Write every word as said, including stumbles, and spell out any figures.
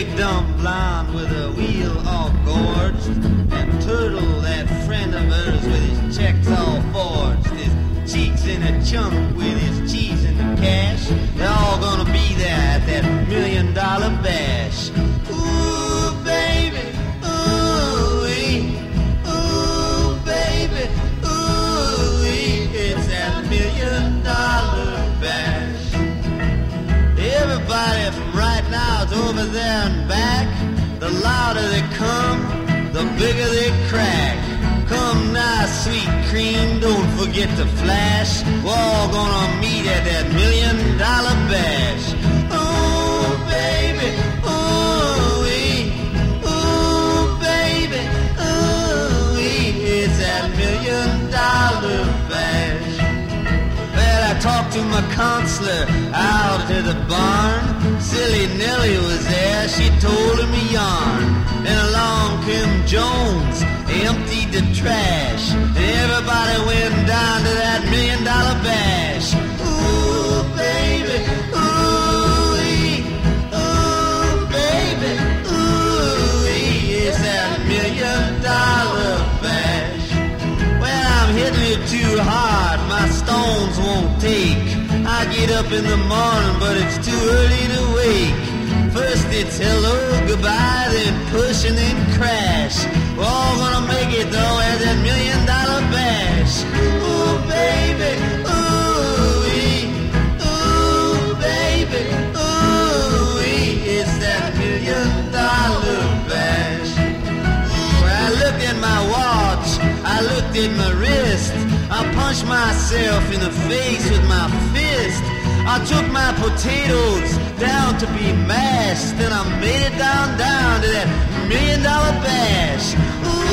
big dumb blonde with a wheel all gorged, and Turtle, that friend of hers with his checks all forged, his cheeks in a chunk with his cheese in the cash. They're all gonna be there at that million dollar bash. Ooh, baby, ooh-wee, ooh, baby, ooh-wee, it's that million dollar bash. Everybody from right now is over there and back. The louder they come, the bigger they crack. Come now, sweet cream, don't forget to flash. We're all gonna meet at that million dollar bash. Ooh, baby, ooh-wee, ooh, baby, ooh-wee, it's that million dollar bash. Well, I talked to my counselor out to the barn. Silly Nellie was there, she told him a yarn. Then along came Jones, emptied the trash, and everybody went down to that million dollar bash. Ooh, baby, ooh-wee, ooh, baby, ooh-wee, it's that million dollar bash. Well, I'm hitting it too hard, my stones won't take. I get up in the morning, but it's too early to wake. First it's hello, goodbye, then push and then crash. We're all gonna make it though at that million dollar bash. Ooh, baby, ooh-wee, ooh, baby, ooh-wee, it's that million dollar bash. Well, I looked at my watch, I looked at my wrist, I punched myself in the face with my fist. I took my potatoes down to be mashed, then I made it down, down to that million dollar bash. Ooh,